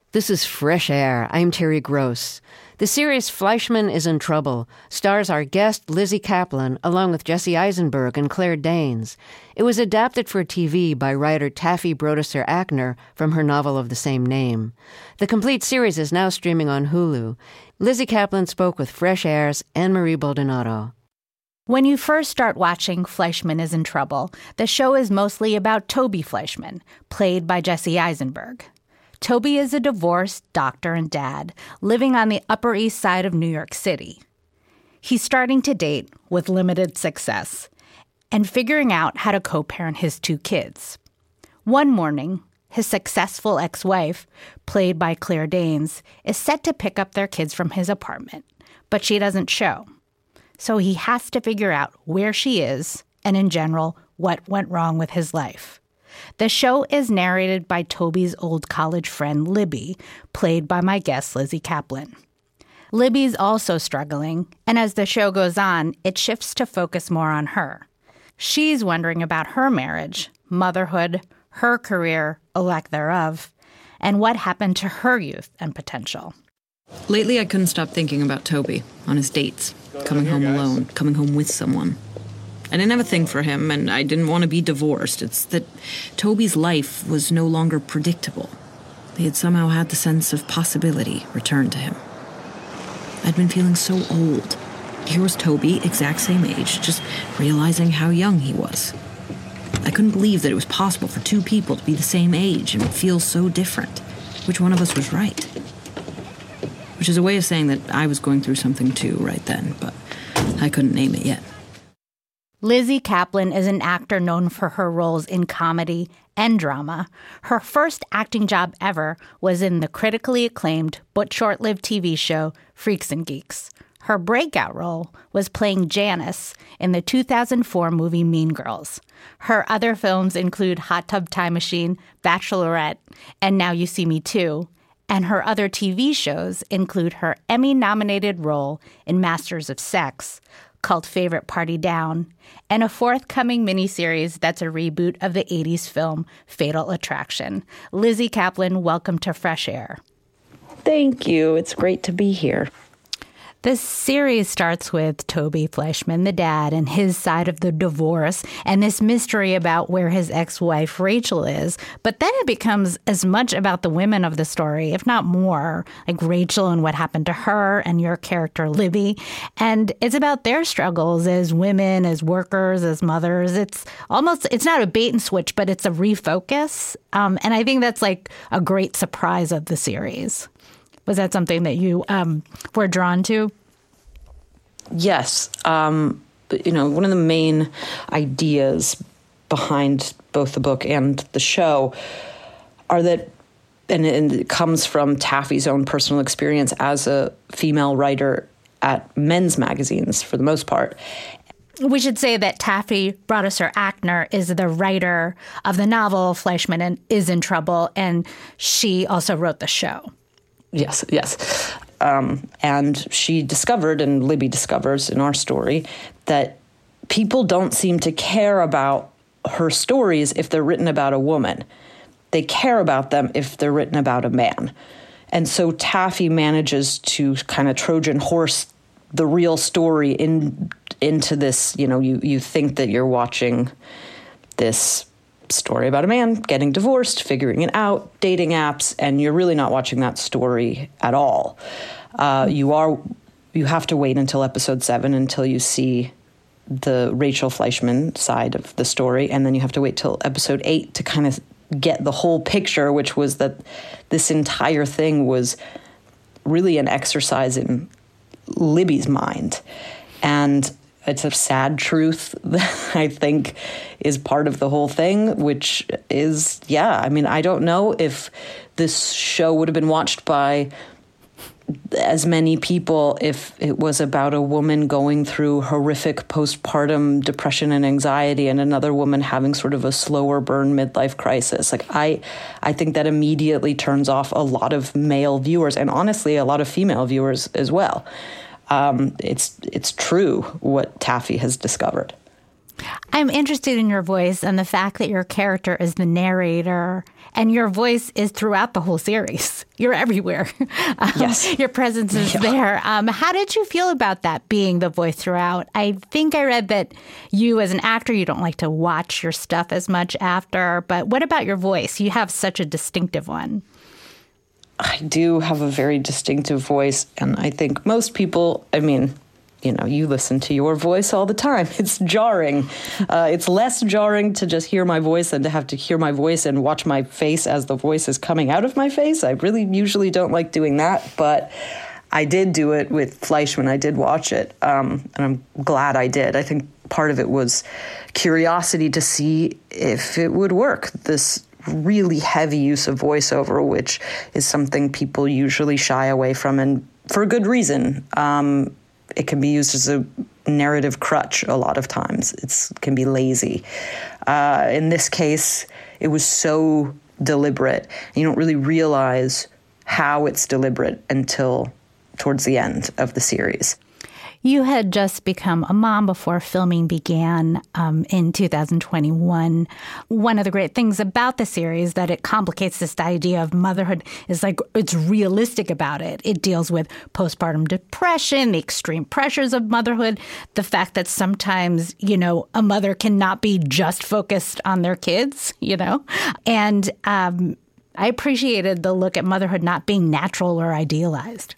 This is Fresh Air. I'm Terry Gross. The series Fleischman is in Trouble stars our guest Lizzie Kaplan along with Jesse Eisenberg and Claire Danes. It was adapted for TV by writer Taffy Brodesser Akner from her novel of the same name. The complete series is now streaming on Hulu. Lizzie Kaplan spoke with Fresh Air's Anne-Marie Baldonado. When you first start watching Fleischman is in Trouble, the show is mostly about Toby Fleischman, played by Jesse Eisenberg. Toby is a divorced doctor and dad living on the Upper East Side of New York City. He's starting to date with limited success and figuring out how to co-parent his 2 kids. One morning, his successful ex-wife, played by Claire Danes, is set to pick up their kids from his apartment, but she doesn't show. So he has to figure out where she is and, in general, what went wrong with his life. The show is narrated by Toby's old college friend, Libby, played by my guest, Lizzie Kaplan. Libby's also struggling, and as the show goes on, it shifts to focus more on her. She's wondering about her marriage, motherhood, her career, or lack thereof, and what happened to her youth and potential. Lately, I couldn't stop thinking about Toby, on his dates, coming home alone, coming home with someone. I didn't have a thing for him, and I didn't want to be divorced. It's that Toby's life was no longer predictable. He had somehow had the sense of possibility returned to him. I'd been feeling so old. Here was Toby, exact same age, just realizing how young he was. I couldn't believe that it was possible for 2 people to be the same age and feel so different. Which one of us was right? Which is a way of saying that I was going through something too right then, but I couldn't name it yet. Lizzie Kaplan is an actor known for her roles in comedy and drama. Her first acting job ever was in the critically acclaimed but short-lived TV show Freaks and Geeks. Her breakout role was playing Janice in the 2004 movie Mean Girls. Her other films include Hot Tub Time Machine, Bachelorette, and Now You See Me Too. And her other TV shows include her Emmy-nominated role in Masters of Sex, called Favorite Party Down, and a forthcoming miniseries that's a reboot of the 80s film Fatal Attraction. Lizzie Kaplan, welcome to Fresh Air. Thank you. It's great to be here. This series starts with Toby Fleischman, the dad, and his side of the divorce, and this mystery about where his ex-wife Rachel is. But then it becomes as much about the women of the story, if not more, like Rachel and what happened to her and your character, Libby. And it's about their struggles as women, as workers, as mothers. It's not a bait and switch, but it's a refocus. And I think that's like a great surprise of the series. Was that something that you were drawn to? Yes. One of the main ideas behind both the book and the show are that, and it comes from Taffy's own personal experience as a female writer at men's magazines for the most part. We should say that Taffy Brodesser Akner is the writer of the novel Fleischman is in Trouble, and she also wrote the show. Yes. And she discovered, and Libby discovers in our story, that people don't seem to care about her stories if they're written about a woman. They care about them if they're written about a man. And so Taffy manages to kind of Trojan horse the real story into this, you think that you're watching this story about a man getting divorced, figuring it out, dating apps, and you're really not watching that story at all. You have to wait until episode 7 until you see the Rachel Fleischman side of the story, and then you have to wait till episode 8 to kind of get the whole picture, which was that this entire thing was really an exercise in Libby's mind. And it's a sad truth that I think is part of the whole thing, which is, I don't know if this show would have been watched by as many people if it was about a woman going through horrific postpartum depression and anxiety and another woman having sort of a slower burn midlife crisis. Like I think that immediately turns off a lot of male viewers and honestly a lot of female viewers as well. It's true what Taffy has discovered. I'm interested in your voice and the fact that your character is the narrator and your voice is throughout the whole series. You're everywhere. Yes. Your presence is there. How did you feel about that, being the voice throughout? I think I read that you as an actor, you don't like to watch your stuff as much after. But what about your voice? You have such a distinctive one. I do have a very distinctive voice. And I think most people, you listen to your voice all the time. It's jarring. It's less jarring to just hear my voice than to have to hear my voice and watch my face as the voice is coming out of my face. I really usually don't like doing that, but I did do it with Fleischman. I did watch it, and I'm glad I did. I think part of it was curiosity to see if it would work. This really heavy use of voiceover, which is something people usually shy away from, and for good reason. It can be used as a narrative crutch a lot of times. It can be lazy. In this case, it was so deliberate. And you don't really realize how it's deliberate until towards the end of the series. You had just become a mom before filming began in 2021. One of the great things about the series that it complicates this idea of motherhood is it's realistic about it. It deals with postpartum depression, the extreme pressures of motherhood, the fact that sometimes, a mother cannot be just focused on their kids, And I appreciated the look at motherhood not being natural or idealized.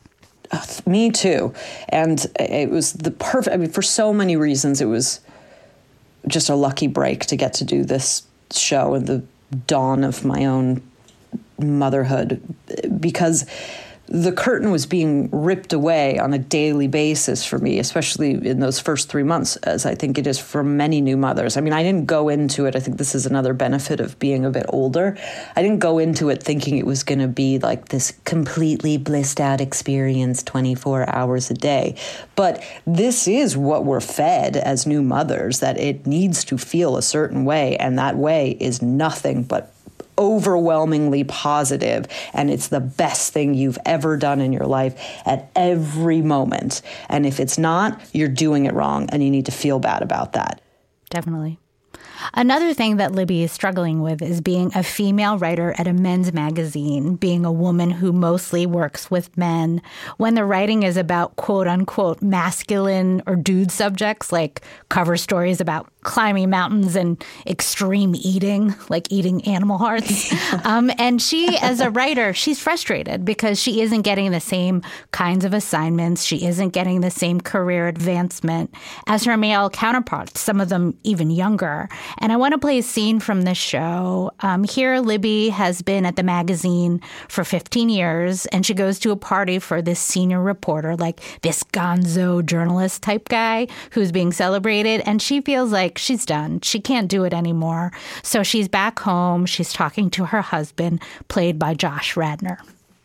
Me too. And it was the perfect, for so many reasons, it was just a lucky break to get to do this show in the dawn of my own motherhood, because the curtain was being ripped away on a daily basis for me, especially in those first 3 months, as I think it is for many new mothers. I didn't go into it. I think this is another benefit of being a bit older. I didn't go into it thinking it was going to be like this completely blissed out experience 24 hours a day. But this is what we're fed as new mothers, that it needs to feel a certain way. And that way is nothing but overwhelmingly positive, and it's the best thing you've ever done in your life at every moment. And if it's not, you're doing it wrong, and you need to feel bad about that. Definitely. Another thing that Libby is struggling with is being a female writer at a men's magazine, being a woman who mostly works with men. When the writing is about quote unquote masculine or dude subjects, like cover stories about climbing mountains and extreme eating, like eating animal hearts. And she, as a writer, she's frustrated because she isn't getting the same kinds of assignments. She isn't getting the same career advancement as her male counterparts, some of them even younger. And I want to play a scene from this show. Here, Libby has been at the magazine for 15 years, and she goes to a party for this senior reporter, like this gonzo journalist type guy who's being celebrated. And she feels like she's done. She can't do it anymore. So she's back home. She's talking to her husband, played by Josh Radnor.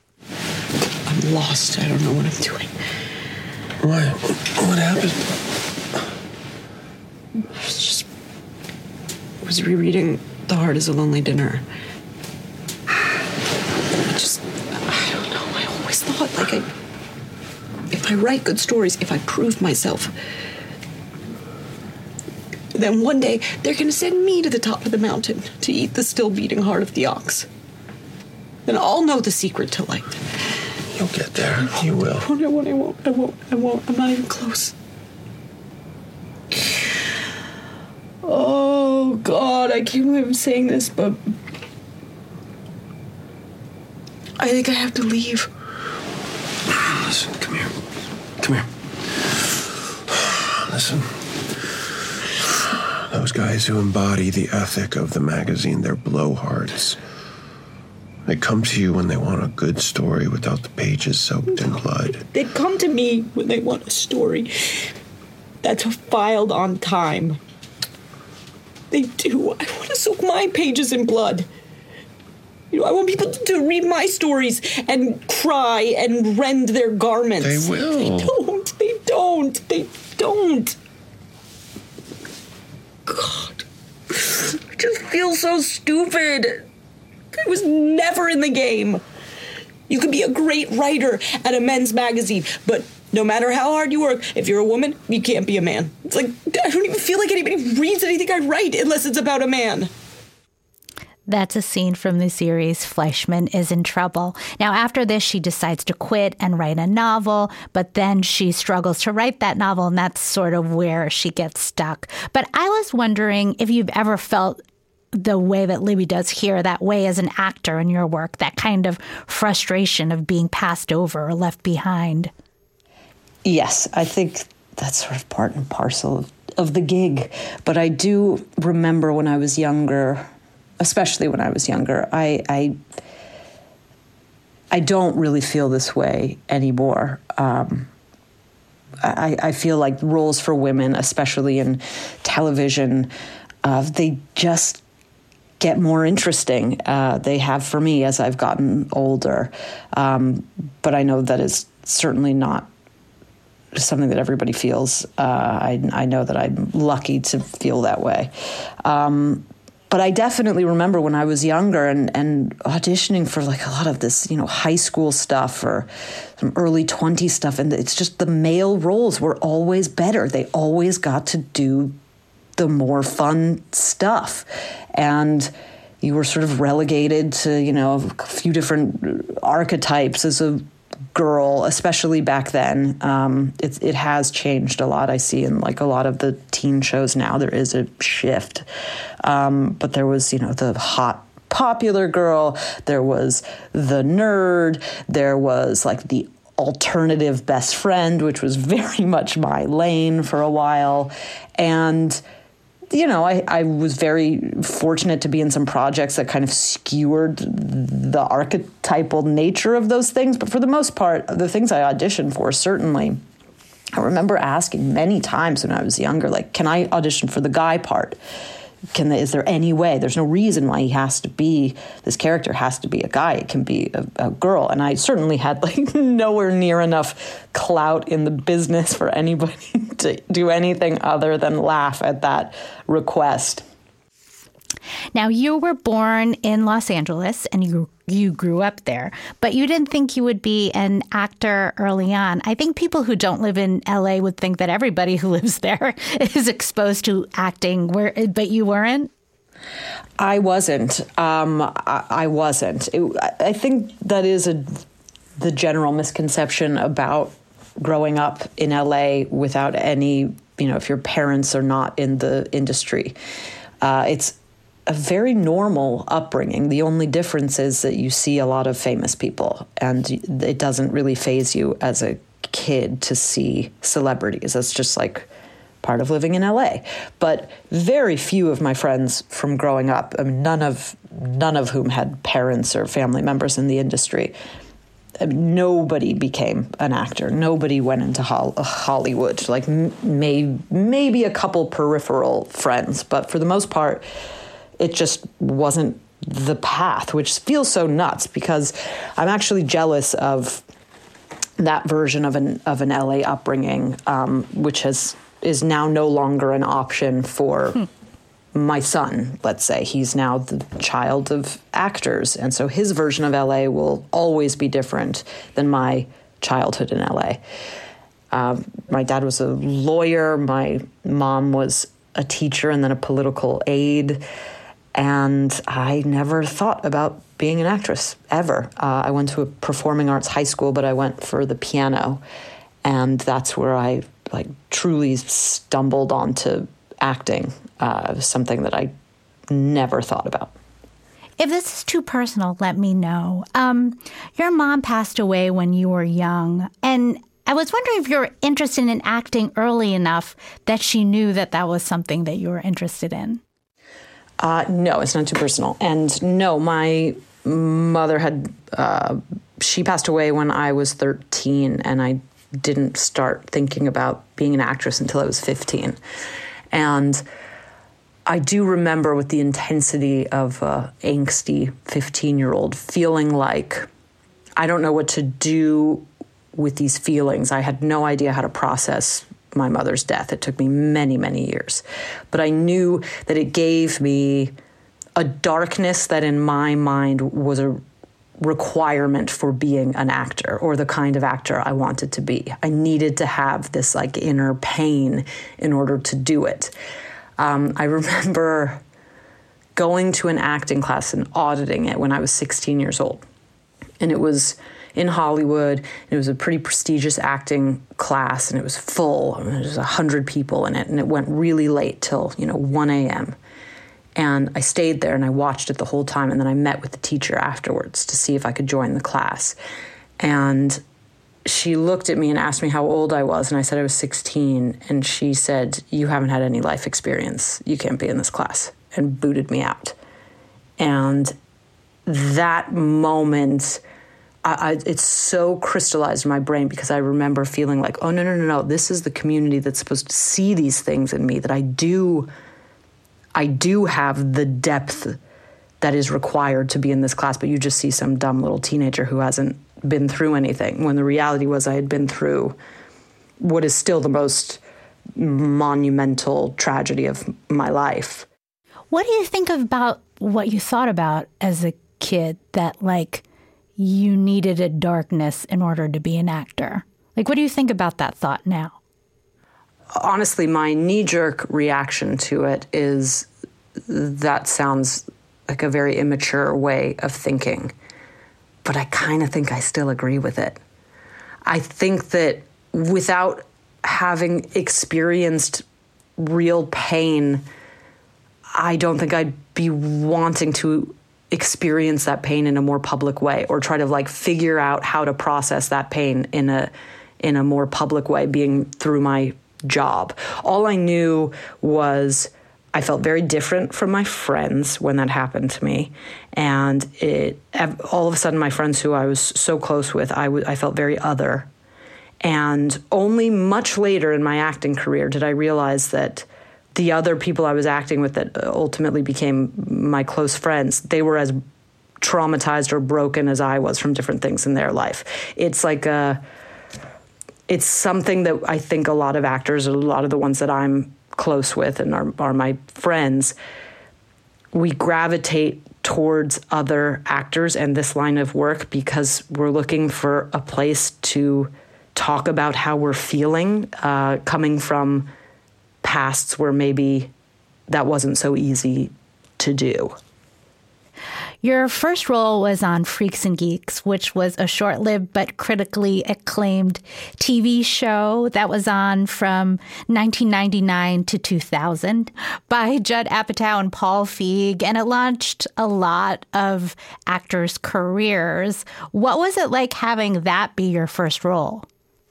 I'm lost. I don't know what I'm doing. Why? What happened? I was rereading The Heart is a Lonely Dinner. I don't know. I always thought, if I write good stories, if I prove myself, then one day they're going to send me to the top of the mountain to eat the still beating heart of the ox. Then I'll know the secret to life. You'll get there. You will. I won't. I'm not even close. Oh, God, I can't believe I'm saying this, but I think I have to leave. Listen, come here. Come here. Listen. Those guys who embody the ethic of the magazine, they're blowhards. They come to you when they want a good story without the pages soaked in blood. They come to me when they want a story that's filed on time. They do. I want to soak my pages in blood. I want people to read my stories and cry and rend their garments. They will. They don't. God. I just feel so stupid. I was never in the game. You could be a great writer at a men's magazine, but no matter how hard you work, if you're a woman, you can't be a man. It's like, I don't even feel like anybody reads anything I write unless it's about a man. That's a scene from the series Fleischman is in Trouble. Now, after this, she decides to quit and write a novel, but then she struggles to write that novel, and that's sort of where she gets stuck. But I was wondering if you've ever felt the way that Libby does here, that way as an actor in your work, that kind of frustration of being passed over or left behind. Yes, I think that's sort of part and parcel of the gig. But I do remember when I was younger, especially when I was younger, I don't really feel this way anymore. I feel like roles for women, especially in television, they just get more interesting. They have for me as I've gotten older. But I know that is certainly not something that everybody feels. I know that I'm lucky to feel that way. But I definitely remember when I was younger and auditioning for like a lot of this, high school stuff or some early 20s stuff. And it's just the male roles were always better. They always got to do the more fun stuff. And you were sort of relegated to, a few different archetypes as a girl, especially back then. It has changed a lot. I see in like a lot of the teen shows now, there is a shift. But there was, the hot popular girl, there was the nerd, there was like the alternative best friend, which was very much my lane for a while. And I was very fortunate to be in some projects that kind of skewered the archetypal nature of those things. But for the most part, the things I auditioned for, certainly, I remember asking many times when I was younger, like, can I audition for the guy part? Is there any way? There's no reason why this character has to be a guy. It can be a girl. And I certainly had like nowhere near enough clout in the business for anybody to do anything other than laugh at that request. Now, you were born in Los Angeles and you grew up there, but you didn't think you would be an actor early on. I think people who don't live in LA would think that everybody who lives there is exposed to acting, but you weren't? I wasn't. I wasn't. I think that is the general misconception about growing up in LA without any, if your parents are not in the industry. It's a very normal upbringing. The only difference is that you see a lot of famous people, and it doesn't really faze you as a kid to see celebrities. That's just like part of living in LA. But very few of my friends from growing up, none of whom had parents or family members in the industry. Nobody became an actor. Nobody went into Hollywood. Like maybe a couple peripheral friends, but for the most part, it just wasn't the path, which feels so nuts because I'm actually jealous of that version of an LA upbringing, which is now no longer an option for my son. Let's say he's now the child of actors, and so his version of LA will always be different than my childhood in LA. My dad was a lawyer. My mom was a teacher and then a political aide. And I never thought about being an actress, ever. I went to a performing arts high school, but I went for the piano. And that's where I truly stumbled onto acting, something that I never thought about. If this is too personal, let me know. Your mom passed away when you were young. And I was wondering if you were interested in acting early enough that she knew that was something that you were interested in. No, it's not too personal. And no, my mother she passed away when I was 13, and I didn't start thinking about being an actress until I was 15. And I do remember with the intensity of an angsty 15-year-old feeling like I don't know what to do with these feelings. I had no idea how to process my mother's death. It took me many, many years. But I knew that it gave me a darkness that in my mind was a requirement for being an actor or the kind of actor I wanted to be. I needed to have this like inner pain in order to do it. I remember going to an acting class and auditing it when I was 16 years old. And it was in Hollywood. It was a pretty prestigious acting class, and it was full. There was 100 people in it, and it went really late till, 1 a.m. And I stayed there and I watched it the whole time. And then I met with the teacher afterwards to see if I could join the class. And she looked at me and asked me how old I was. And I said I was 16. And she said, "You haven't had any life experience. You can't be in this class," and booted me out. And that moment, it's so crystallized in my brain, because I remember feeling like, oh, no. This is the community that's supposed to see these things in me, that I do have the depth that is required to be in this class, but you just see some dumb little teenager who hasn't been through anything, when the reality was I had been through what is still the most monumental tragedy of my life. What do you think about what you thought about as a kid, that like you needed a darkness in order to be an actor? Like, what do you think about that thought now? Honestly, my knee-jerk reaction to it is that sounds like a very immature way of thinking. But I kind of think I still agree with it. I think that without having experienced real pain, I don't think I'd be wanting to experience that pain in a more public way, or try to like figure out how to process that pain in a more public way, being through my job. All I knew was I felt very different from my friends when that happened to me. And all of a sudden, my friends who I was so close with, I felt very other. And only much later in my acting career did I realize that the other people I was acting with that ultimately became my close friends, they were as traumatized or broken as I was from different things in their life. It's like it's something that I think a lot of actors, a lot of the ones that I'm close with and are my friends, we gravitate towards other actors and this line of work because we're looking for a place to talk about how we're feeling, coming from pasts where maybe that wasn't so easy to do. Your first role was on Freaks and Geeks, which was a short-lived but critically acclaimed TV show that was on from 1999 to 2000 by Judd Apatow and Paul Feig, and it launched a lot of actors' careers. What was it like having that be your first role?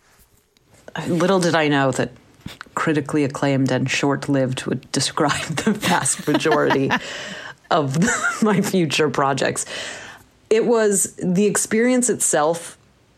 Little did I know that critically acclaimed and short-lived would describe the vast majority of my future projects. It was, the experience itself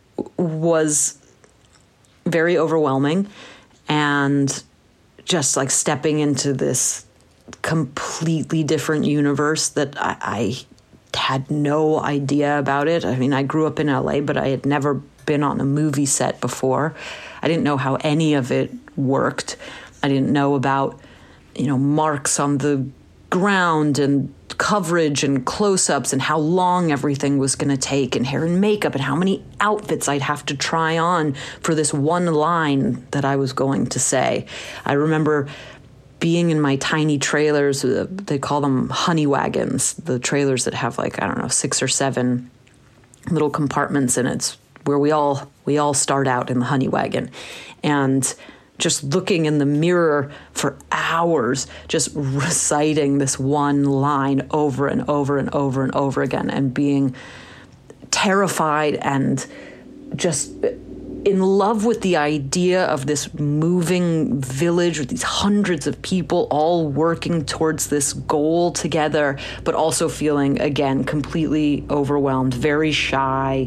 was very overwhelming, and just like stepping into this completely different universe that I had no idea about it. I mean, I grew up in LA, but I had never been on a movie set before. I didn't know how any of it worked. I didn't know about, marks on the ground and coverage and close-ups and how long everything was going to take, and hair and makeup, and how many outfits I'd have to try on for this one line that I was going to say. I remember being in my tiny trailers, they call them honey wagons, the trailers that have 6 or 7 little compartments in it, where we all start out in the honey wagon. And just looking in the mirror for hours, just reciting this one line over and over and over and over again, and being terrified and just in love with the idea of this moving village with these hundreds of people all working towards this goal together, but also feeling, again, completely overwhelmed, very shy,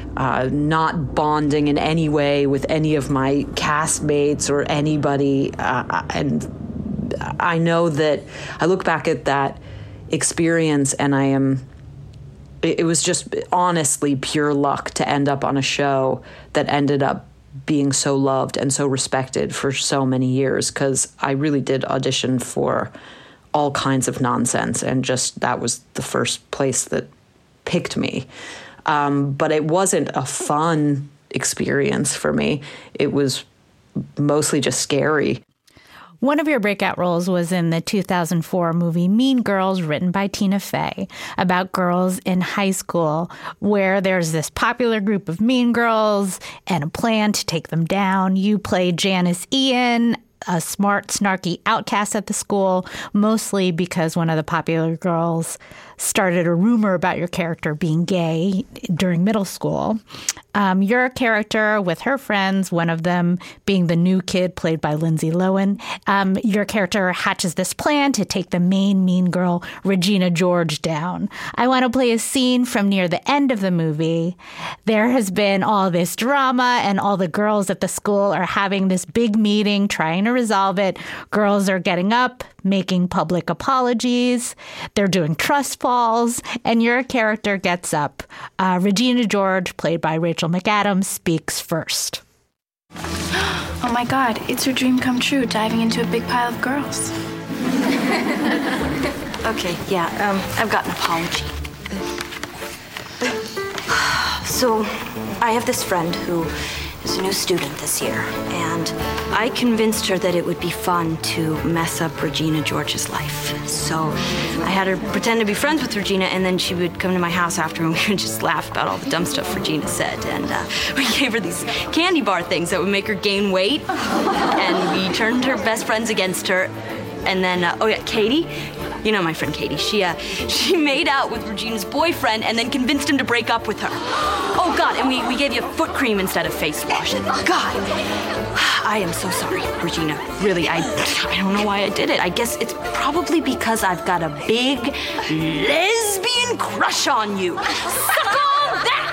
not bonding in any way with any of my castmates or anybody. And I know that I look back at that experience and it was just honestly pure luck to end up on a show that ended up being so loved and so respected for so many years, because I really did audition for all kinds of nonsense, and just that was the first place that picked me. But it wasn't a fun experience for me. It was mostly just scary. One of your breakout roles was in the 2004 movie Mean Girls, written by Tina Fey, about girls in high school where there's this popular group of mean girls and a plan to take them down. You played Janice Ian, a smart, snarky outcast at the school, mostly because one of the popular girls started a rumor about your character being gay during middle school. Your character with her friends, one of them being the new kid played by Lindsay Lohan, your character hatches this plan to take the main mean girl, Regina George, down. I want to play a scene from near the end of the movie. There has been all this drama and all the girls at the school are having this big meeting trying to resolve it. Girls are getting up, making public apologies. They're doing trust falls, and your character gets up. Regina George, played by Rachel McAdams, speaks first. Oh my God, it's her dream come true, diving into a big pile of girls. Okay, yeah, I've got an apology. So, I have this friend who is a new student this year, and I convinced her that it would be fun to mess up Regina George's life. So I had her pretend to be friends with Regina, and then she would come to my house after, and we would just laugh about all the dumb stuff Regina said. And we gave her these candy bar things that would make her gain weight, and we turned her best friends against her. And then, Katie, you know my friend Katie, she made out with Regina's boyfriend and then convinced him to break up with her. Oh, God, and we gave you foot cream instead of face wash. God, I am so sorry, Regina. Really, I don't know why I did it. I guess it's probably because I've got a big lesbian crush on you. Suck on that!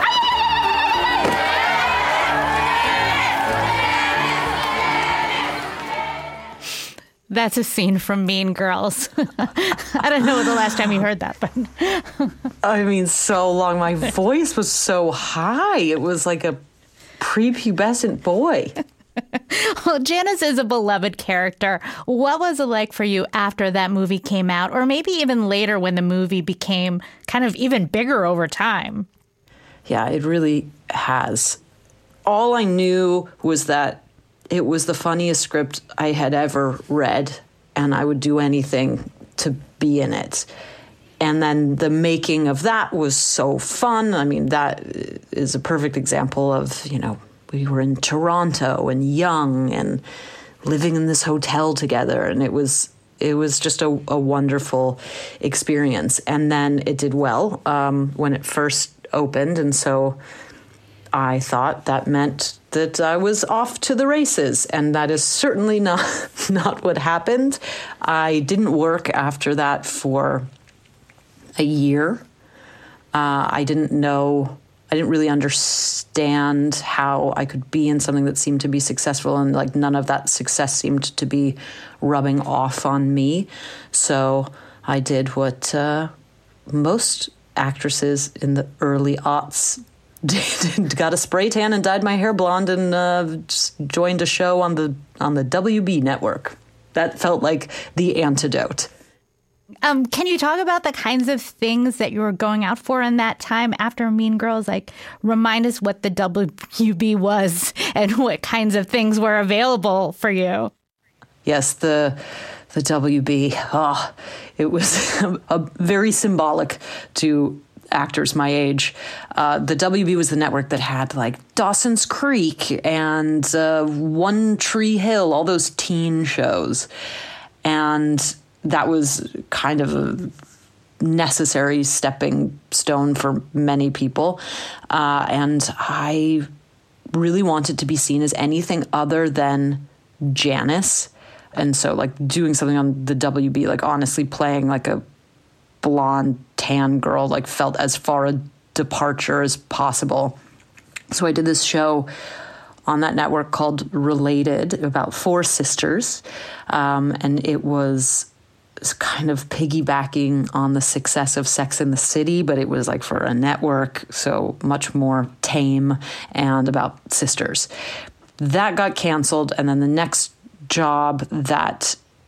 That's a scene from Mean Girls. I don't know the last time you heard that, but I mean, so long. My voice was so high. It was like a prepubescent boy. Well, Janice is a beloved character. What was it like for you after that movie came out, or maybe even later when the movie became kind of even bigger over time? Yeah, it really has. All I knew was that it was the funniest script I had ever read, and I would do anything to be in it. And then the making of that was so fun. I mean, that is a perfect example of, we were in Toronto and young and living in this hotel together, and it was just a wonderful experience. And then it did well when it first opened, and so I thought that meant that I was off to the races, and that is certainly not what happened. I didn't work after that for a year. I didn't really understand how I could be in something that seemed to be successful, and like none of that success seemed to be rubbing off on me. So I did what most actresses in the early aughts did, got a spray tan and dyed my hair blonde, and just joined a show on the WB network. That felt like the antidote. Can you talk about the kinds of things that you were going out for in that time after Mean Girls? Like, remind us what the WB was and what kinds of things were available for you. Yes, the WB. Oh, it was very symbolic to actors my age. The WB was the network that had like Dawson's Creek and One Tree Hill, all those teen shows. And that was kind of a necessary stepping stone for many people. And I really wanted to be seen as anything other than Janice. And so like doing something on the WB, like honestly playing like a blonde tan girl, like felt as far a departure as possible. So I did this show on that network called Related, about 4 sisters. And it was kind of piggybacking on the success of Sex and the City, but it was like for a network, so much more tame and about sisters. That got canceled, and then the next job that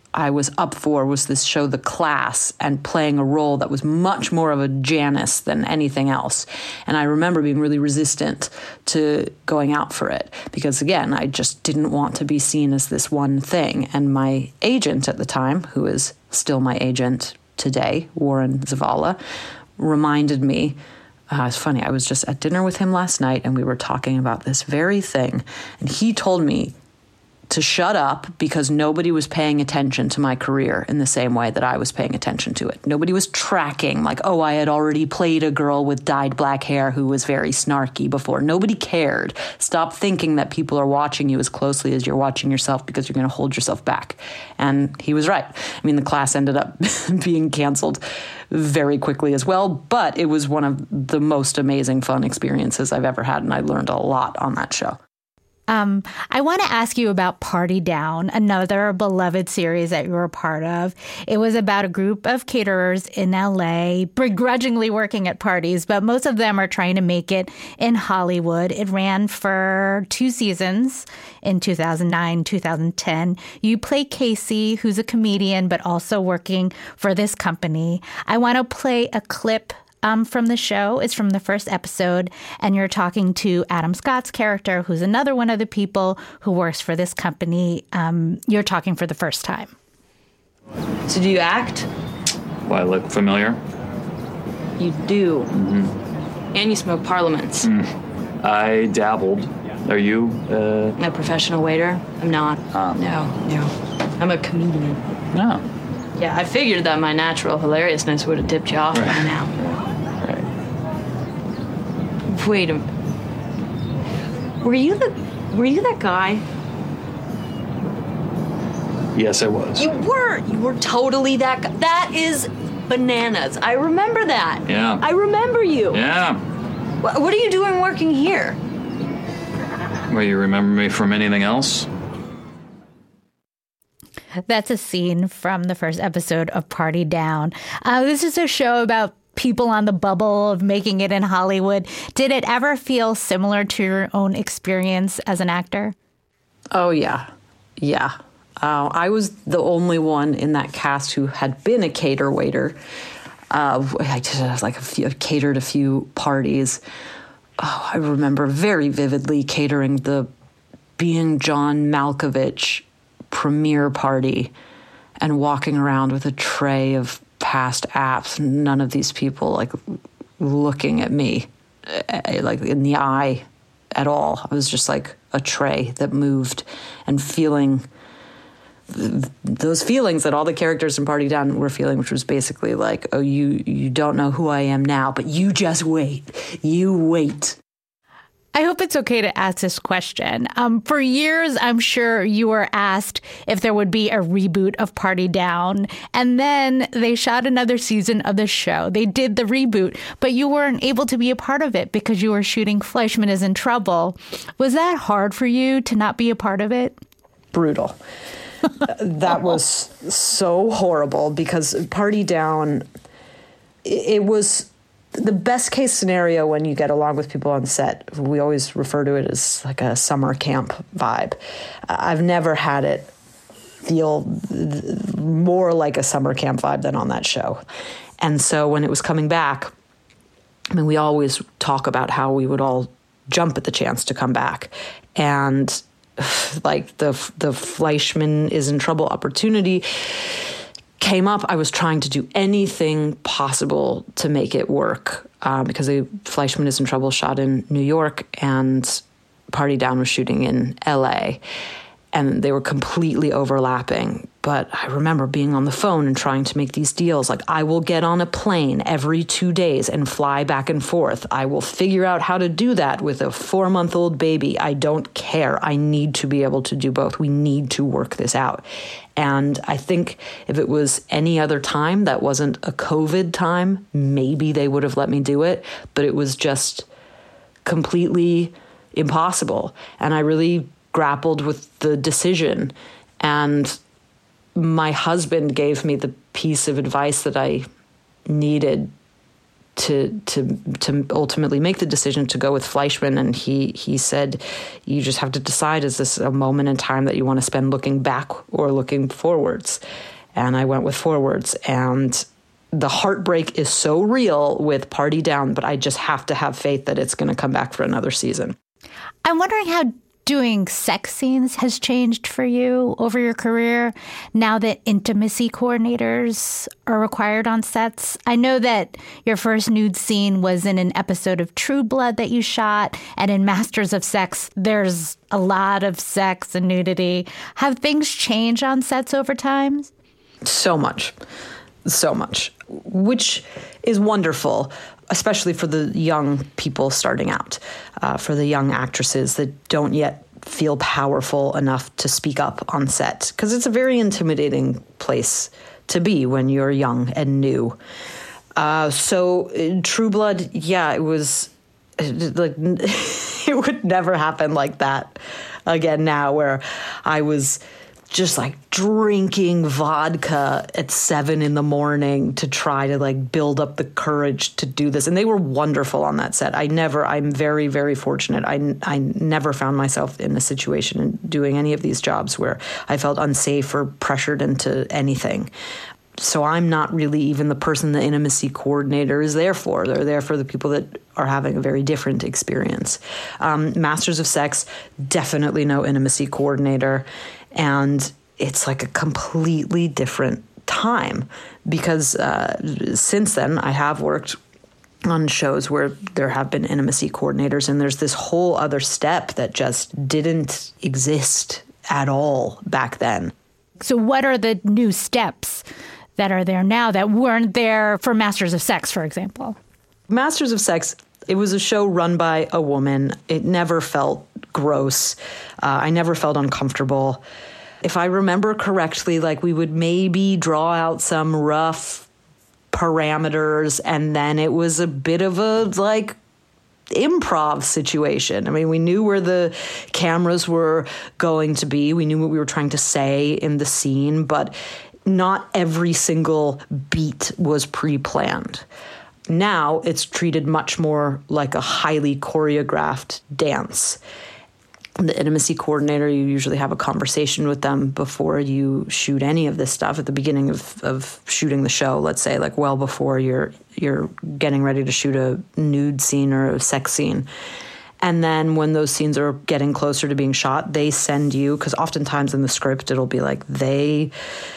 I was up for was this show, The Class, and playing a role that was much more of a Janice than anything else. And I remember being really resistant to going out for it because, again, I just didn't want to be seen as this one thing. And my agent at the time, who is still my agent today, Warren Zavala, reminded me, it's funny, I was just at dinner with him last night and we were talking about this very thing. And he told me to shut up because nobody was paying attention to my career in the same way that I was paying attention to it. Nobody was tracking like, oh, I had already played a girl with dyed black hair who was very snarky before. Nobody cared. Stop thinking that people are watching you as closely as you're watching yourself because you're going to hold yourself back. And he was right. I mean, The Class ended up being canceled very quickly as well, but it was one of the most amazing fun experiences I've ever had, and I learned a lot on that show. I want to ask you about Party Down, another beloved series that you were a part of. It was about a group of caterers in LA, begrudgingly working at parties, but most of them are trying to make it in Hollywood. It ran for 2 seasons in 2009, 2010. You play Casey, who's a comedian, but also working for this company. I want to play a clip from the show. It's from the first episode, and you're talking to Adam Scott's character, who's another one of the people who works for this company. You're talking for the first time. So do you act? Well, I look familiar. You do. Mm-hmm. And you smoke parliaments. I dabbled. Are you? A professional waiter? I'm not. No. I'm a comedian. No. Yeah, I figured that my natural hilariousness would have tipped you off by now. Wait a minute. Were you that guy? Yes, I was. You were totally that guy. That is bananas. I remember that. Yeah. I remember you. Yeah. What are you doing working here? Well, you remember me from anything else? That's a scene from the first episode of Party Down. This is a show about people on the bubble of making it in Hollywood. Did it ever feel similar to your own experience as an actor? Oh, yeah. Yeah. I was the only one in that cast who had been a cater waiter. I catered a few parties. Oh, I remember very vividly catering the Being John Malkovich premiere party and walking around with a tray of past apps. None of these people like looking at me like in the eye at all. I was just like a tray that moved and feeling those feelings that all the characters in Party Down were feeling, which was basically like, oh, you don't know who I am now, but you just wait. You wait. I hope it's okay to ask this question. For years, I'm sure you were asked if there would be a reboot of Party Down. And then they shot another season of the show. They did the reboot, but you weren't able to be a part of it because you were shooting Fleischman is in Trouble. Was that hard for you to not be a part of it? Brutal. That was so horrible because Party Down, it was the best case scenario when you get along with people on set. We always refer to it as like a summer camp vibe. I've never had it feel more like a summer camp vibe than on that show. And so when it was coming back, I mean, we always talk about how we would all jump at the chance to come back. And like the Fleischman is in Trouble opportunity came up. I was trying to do anything possible to make it work because Fleischman is in Trouble shot in New York and Party Down was shooting in LA, and they were completely overlapping. But I remember being on the phone and trying to make these deals. Like, I will get on a plane every 2 days and fly back and forth. I will figure out how to do that with a 4-month-old baby. I don't care. I need to be able to do both. We need to work this out. And I think if it was any other time that wasn't a COVID time, maybe they would have let me do it. But it was just completely impossible. And I really grappled with the decision. And my husband gave me the piece of advice that I needed to ultimately make the decision to go with Fleischman. And he said, you just have to decide, is this a moment in time that you want to spend looking back or looking forwards? And I went with forwards. And the heartbreak is so real with Party Down, but I just have to have faith that it's going to come back for another season. I'm wondering how doing sex scenes has changed for you over your career now that intimacy coordinators are required on sets. I know that your first nude scene was in an episode of True Blood that you shot, and in Masters of Sex, there's a lot of sex and nudity. Have things changed on sets over time? So much, which is wonderful, especially for the young people starting out, for the young actresses that don't yet feel powerful enough to speak up on set, because it's a very intimidating place to be when you're young and new. So in True Blood, yeah, it was like it would never happen like that again now, where I was just like drinking vodka at 7 a.m. to try to like build up the courage to do this. And they were wonderful on that set. I'm very, very fortunate. I never found myself in a situation in doing any of these jobs where I felt unsafe or pressured into anything. So I'm not really even the person the intimacy coordinator is there for. They're there for the people that are having a very different experience. Masters of Sex, definitely no intimacy coordinator. And it's like a completely different time because since then I have worked on shows where there have been intimacy coordinators, and there's this whole other step that just didn't exist at all back then. So what are the new steps that are there now that weren't there for Masters of Sex, for example? Masters of Sex, it was a show run by a woman. It never felt gross. I never felt uncomfortable. If I remember correctly, like we would maybe draw out some rough parameters, and then it was a bit of a like improv situation. I mean, we knew where the cameras were going to be. We knew what we were trying to say in the scene, but not every single beat was pre-planned. Now it's treated much more like a highly choreographed dance. The intimacy coordinator, you usually have a conversation with them before you shoot any of this stuff at the beginning of shooting the show, let's say, like well before you're getting ready to shoot a nude scene or a sex scene. And then when those scenes are getting closer to being shot, they send you, because oftentimes in the script it'll be like they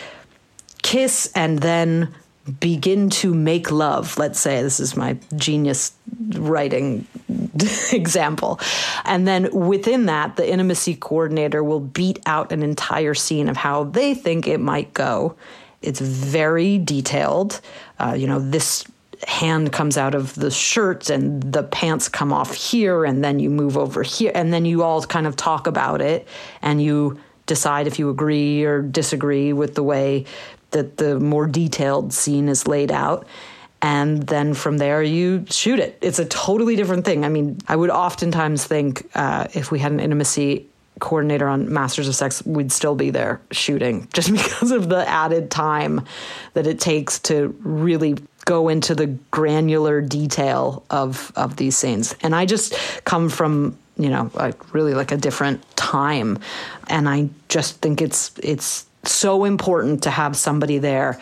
kiss and then begin to make love, let's say. This is my genius writing example. And then within that, the intimacy coordinator will beat out an entire scene of how they think it might go. It's very detailed. This hand comes out of the shirt and the pants come off here, and then you move over here, and then you all kind of talk about it, and you decide if you agree or disagree with the way that the more detailed scene is laid out. And then from there, you shoot it. It's a totally different thing. I mean, I would oftentimes think if we had an intimacy coordinator on Masters of Sex, we'd still be there shooting, just because of the added time that it takes to really go into the granular detail of these scenes. And I just come from, really like a different time. And I just think it's so important to have somebody there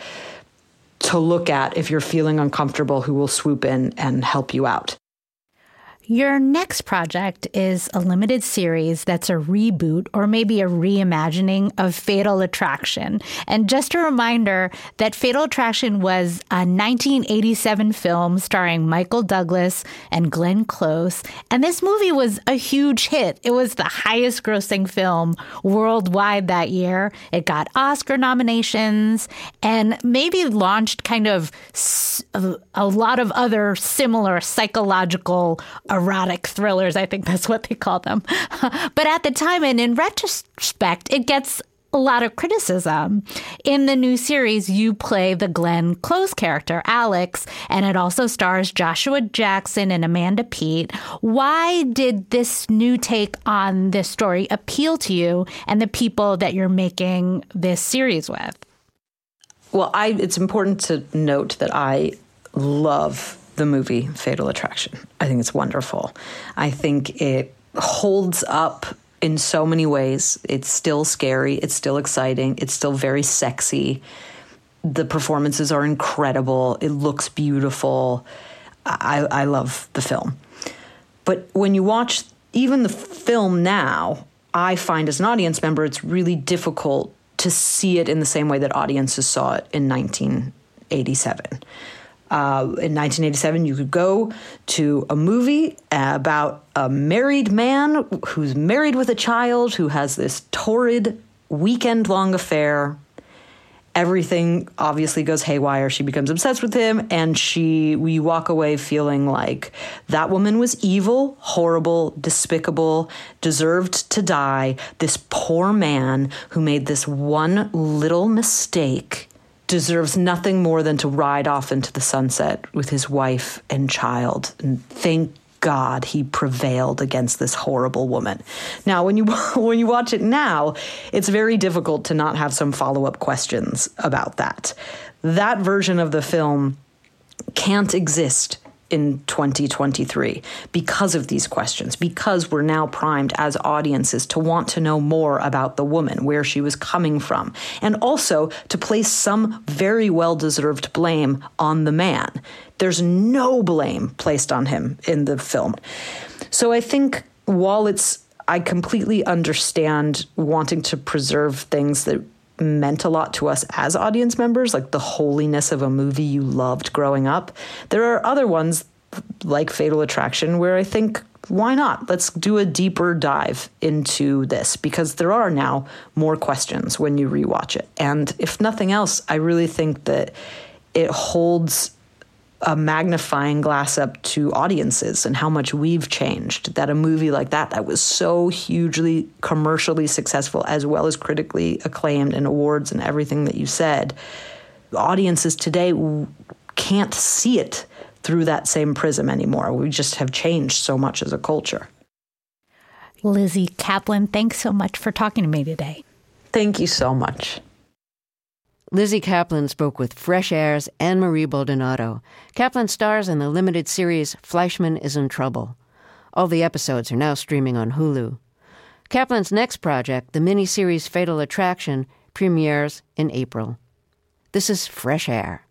to look at if you're feeling uncomfortable, who will swoop in and help you out. Your next project is a limited series that's a reboot or maybe a reimagining of Fatal Attraction. And just a reminder that Fatal Attraction was a 1987 film starring Michael Douglas and Glenn Close. And this movie was a huge hit. It was the highest grossing film worldwide that year. It got Oscar nominations and maybe launched kind of a lot of other similar psychological erotic thrillers. I think that's what they call them. But at the time, and in retrospect, it gets a lot of criticism. In the new series, you play the Glenn Close character, Alex, and it also stars Joshua Jackson and Amanda Peet. Why did this new take on this story appeal to you and the people that you're making this series with? Well, it's important to note that I love the movie Fatal Attraction. I think it's wonderful. I think it holds up in so many ways. It's still scary. It's still exciting. It's still very sexy. The performances are incredible. It looks beautiful. I love the film. But when you watch even the film now, I find as an audience member, it's really difficult to see it in the same way that audiences saw it in 1987. In 1987, you could go to a movie about a married man who's married with a child who has this torrid weekend-long affair. Everything obviously goes haywire. She becomes obsessed with him, and we walk away feeling like that woman was evil, horrible, despicable, deserved to die. This poor man who made this one little mistake deserves nothing more than to ride off into the sunset with his wife and child. And thank God he prevailed against this horrible woman. Now, when you watch it now, it's very difficult to not have some follow-up questions about that. That version of the film can't exist in 2023 because of these questions, because we're now primed as audiences to want to know more about the woman, where she was coming from, and also to place some very well-deserved blame on the man. There's no blame placed on him in the film. So I think while I completely understand wanting to preserve things that meant a lot to us as audience members, like the holiness of a movie you loved growing up, there are other ones like Fatal Attraction where I think, why not? Let's do a deeper dive into this, because there are now more questions when you rewatch it. And if nothing else, I really think that it holds a magnifying glass up to audiences and how much we've changed, that a movie like that was so hugely commercially successful as well as critically acclaimed and awards and everything that you said, audiences today can't see it through that same prism anymore. We just have changed so much as a culture. Lizzy Caplan, thanks so much for talking to me today. Thank you so much. Lizzy Caplan spoke with Fresh Air's Anne-Marie Baldonado. Caplan stars in the limited series Fleischman is in Trouble. All the episodes are now streaming on Hulu. Caplan's next project, the miniseries Fatal Attraction, premieres in April. This is Fresh Air.